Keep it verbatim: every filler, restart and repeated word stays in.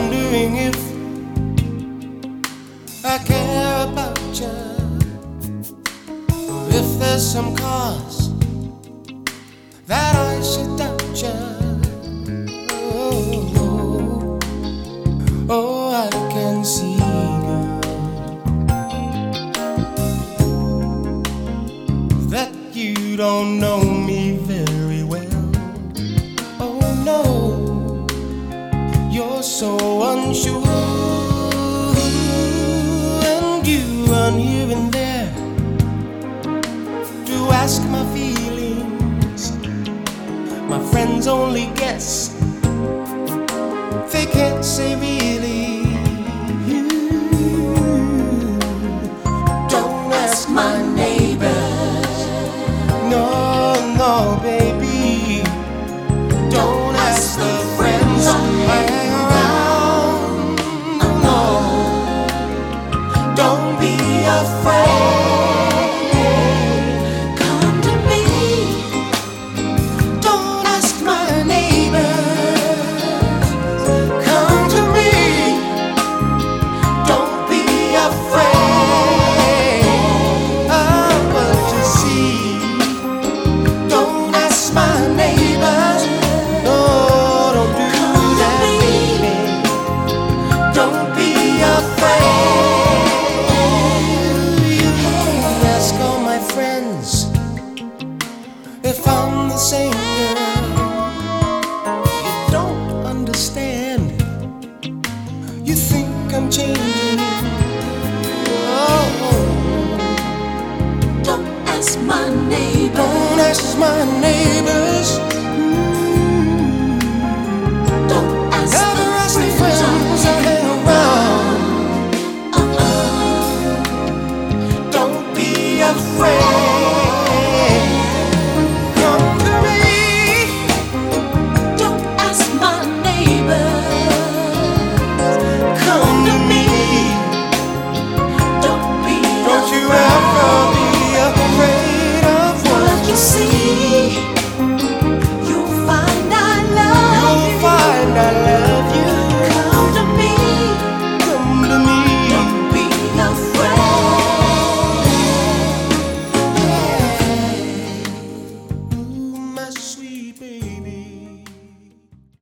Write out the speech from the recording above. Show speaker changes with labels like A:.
A: wondering if I care about you, or if there's some cause that I should doubt you. Oh, oh, I can see, girl, that you don't know me very well. Oh no, you're so unsure, and you run here and there to ask my feelings. My friends only guess, they can't say really. Don't ask my neighbors, no, no, baby. Don't ask the friends who hang around, no. Don't be afraid, come to me. Don't ask my neighbors, come to me. Don't be afraid of what you see. Don't ask my neighbors, no, don't do that, baby. Don't be afraid. You can ask all my friends if I'm the same girl. You don't understand. You think I'm changing. Oh,
B: Don't ask my neighbor.
A: don't ask my neighbors.